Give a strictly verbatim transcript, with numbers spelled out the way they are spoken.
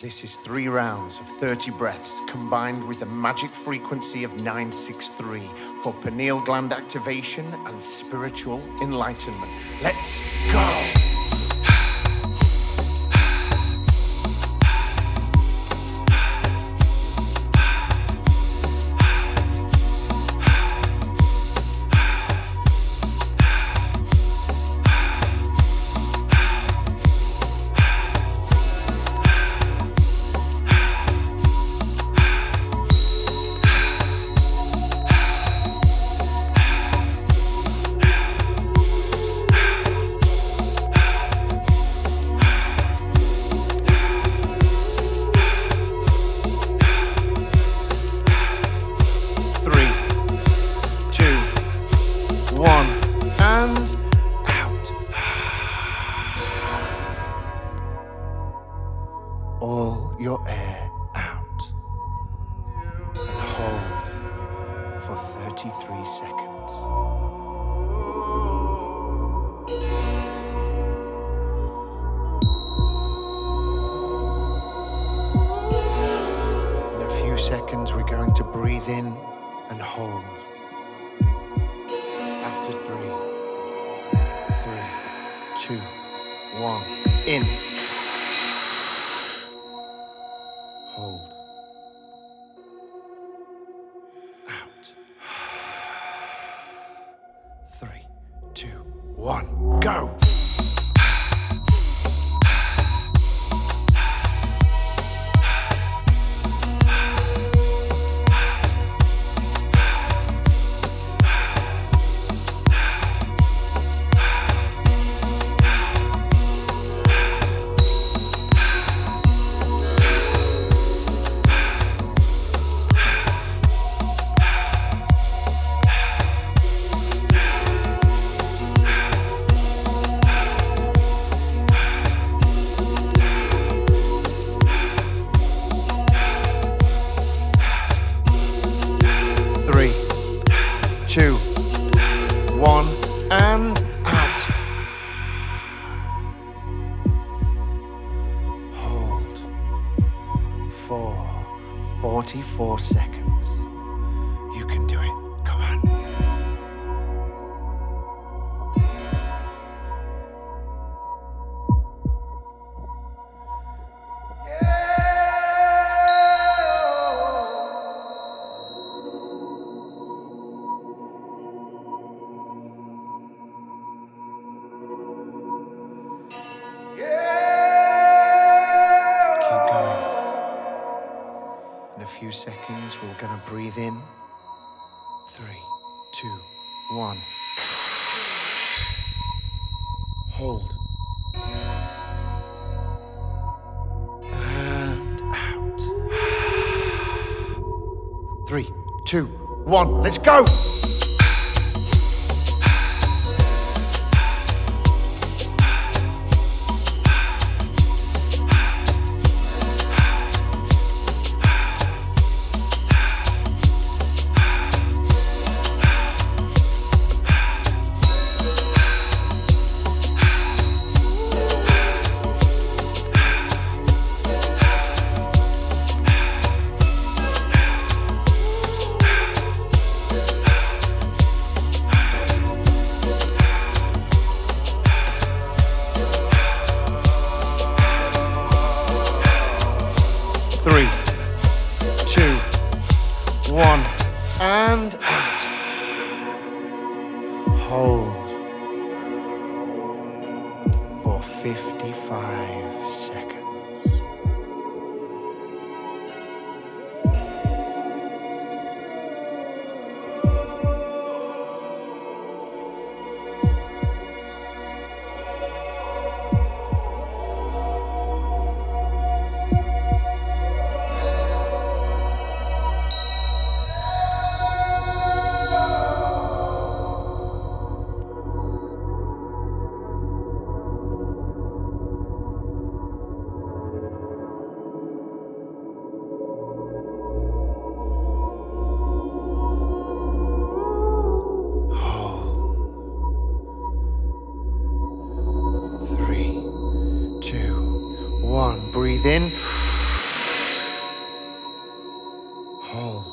This is three rounds of thirty breaths combined with the magic frequency of nine six three for pineal gland activation and spiritual enlightenment. Let's go! One, and out. All your air out. And hold for thirty-three seconds. In a few seconds, we're going to breathe in and hold. After three, three, two, one, in. Hold. Out. Three, two, one, go. Three, two, one, and out. Hold for forty-four seconds. You can do it. Come on. In a few seconds, we're gonna breathe in. Three, two, one. Hold. And out. Three, two, one. Let's go! Three, two, one, and out. Hold for fifty-five seconds. Three, two, one. Breathe in. Paul.